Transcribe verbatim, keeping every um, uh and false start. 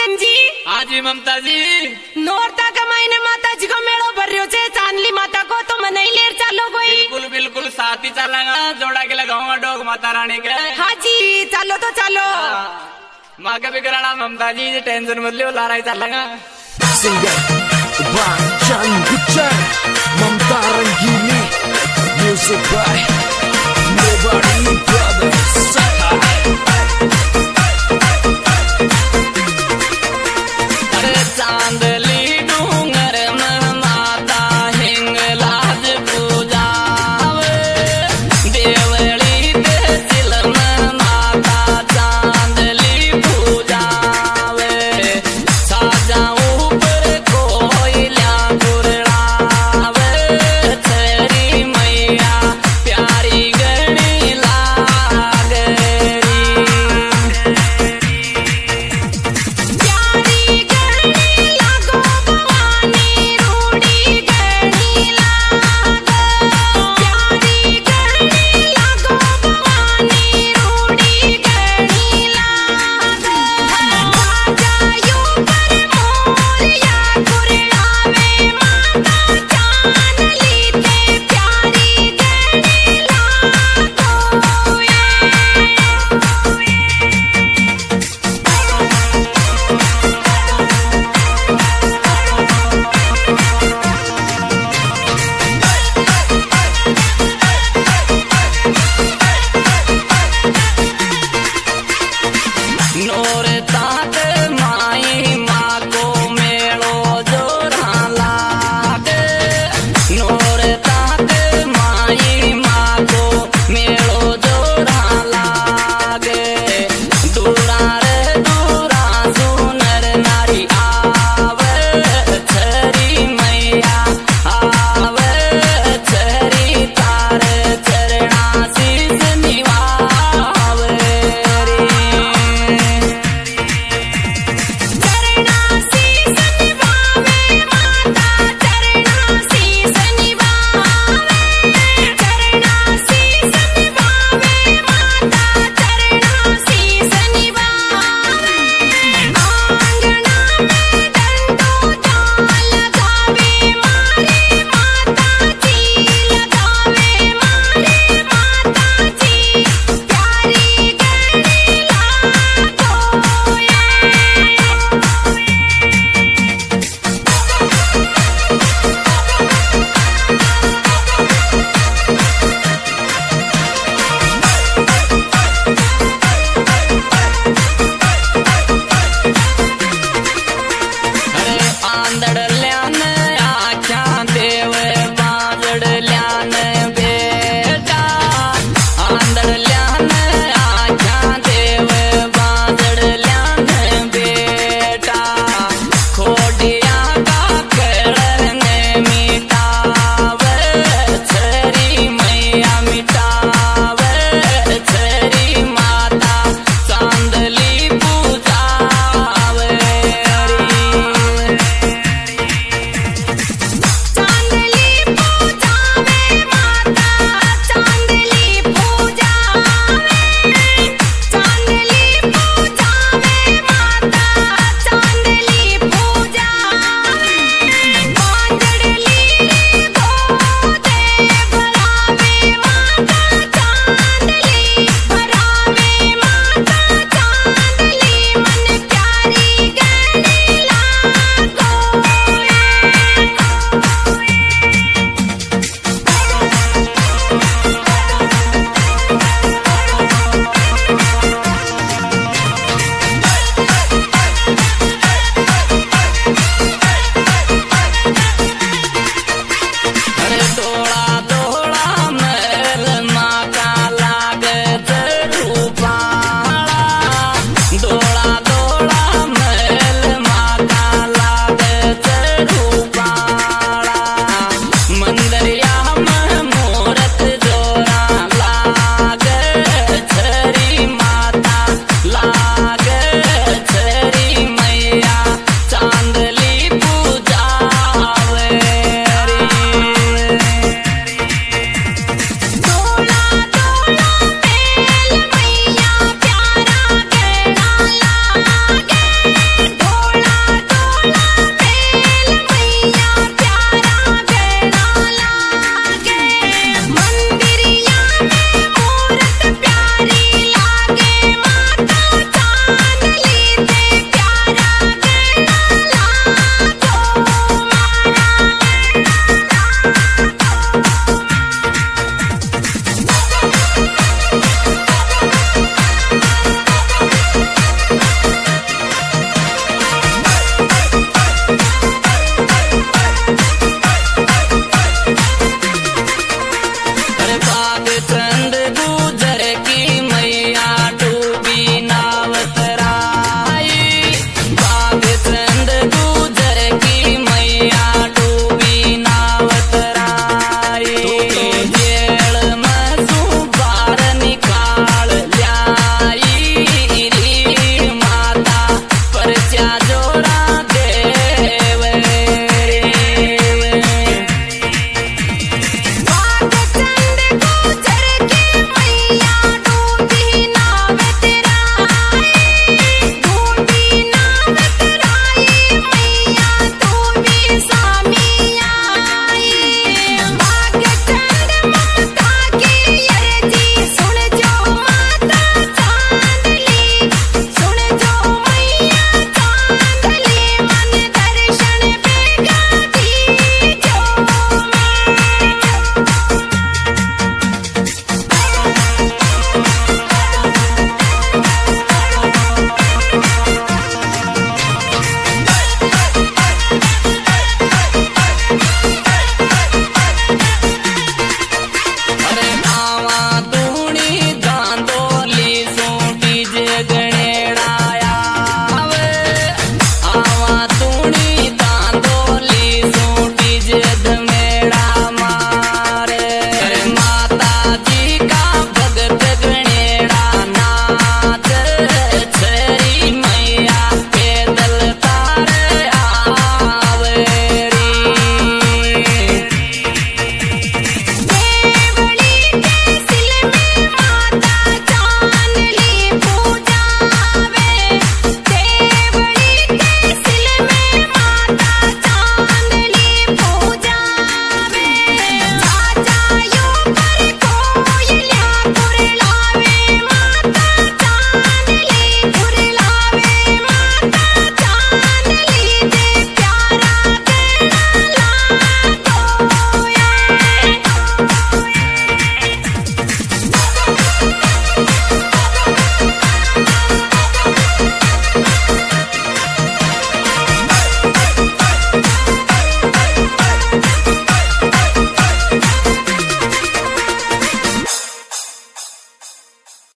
प्रेम जी। हाँ जी ममता जी। नौरता का महीने माता जी को मेड़ो भर रहे हो चांदली माता को तो मन ही लेर चालो कोई। बिल्कुल बिल्कुल साथ ही चलेगा जोड़ा के लगाऊंगा डोग माता रानी के। हाँ जी चलो तो चलो। माँ का भी कराना ममता जी टेंशन मत लियो लारा ही चलेगा। Mamta Rangini music by Nobody Brothers। अरे चांदली डूंगर में माता हिंगलाज पूजावे देवड़ी दे दिल में माता चांदली पूजावे साजाऊ पर कोयला गुरड़ावे तेरी मैया प्यारी गणी लागरी। नौरता